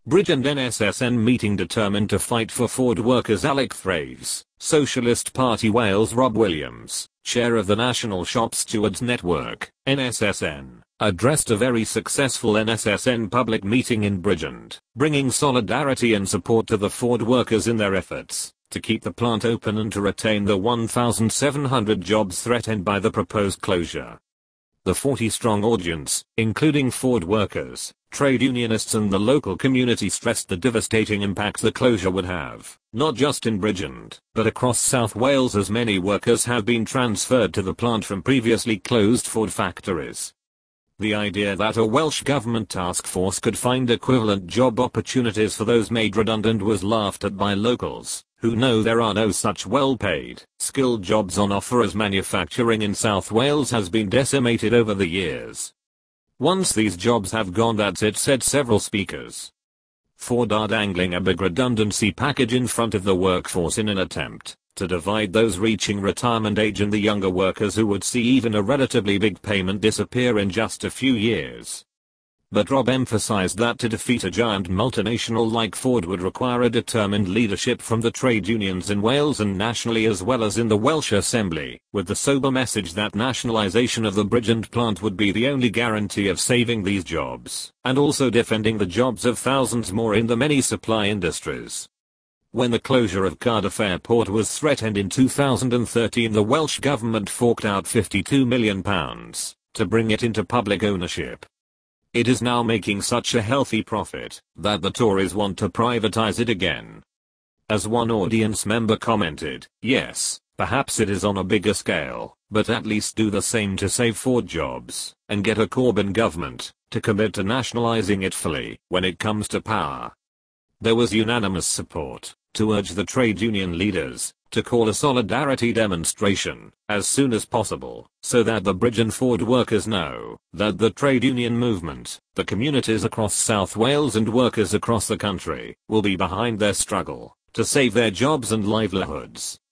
Bridgend NSSN meeting determined to fight for Ford workers. Alec Thraves, Socialist Party Wales. Rob Williams, chair of the National Shop Stewards Network, NSSN, addressed a very successful NSSN public meeting in Bridgend, bringing solidarity and support to the Ford workers in their efforts to keep the plant open and to retain the 1,700 jobs threatened by the proposed closure. The 40-strong audience, including Ford workers, trade unionists and the local community, stressed the devastating impact the closure would have, not just in Bridgend, but across South Wales, as many workers have been transferred to the plant from previously closed Ford factories. The idea that a Welsh Government task force could find equivalent job opportunities for those made redundant was laughed at by locals, who know there are no such well-paid, skilled jobs on offer, as manufacturing in South Wales has been decimated over the years. Once these jobs have gone, that's it, said several speakers. Ford are dangling a big redundancy package in front of the workforce in an attempt to divide those reaching retirement age and the younger workers who would see even a relatively big payment disappear in just a few years. But Rob emphasized that to defeat a giant multinational like Ford would require a determined leadership from the trade unions in Wales and nationally, as well as in the Welsh Assembly, with the sober message that nationalisation of the Bridgend plant would be the only guarantee of saving these jobs, and also defending the jobs of thousands more in the many supply industries. When the closure of Cardiff Airport was threatened in 2013, the Welsh Government forked out £52 million to bring it into public ownership. It is now making such a healthy profit that the Tories want to privatise it again. As one audience member commented, yes, perhaps it is on a bigger scale, but at least do the same to save Ford jobs, and get a Corbyn government to commit to nationalising it fully when it comes to power. There was unanimous support to urge the trade union leaders to call a solidarity demonstration as soon as possible, so that the Bridgend Ford workers know that the trade union movement, the communities across South Wales and workers across the country will be behind their struggle to save their jobs and livelihoods.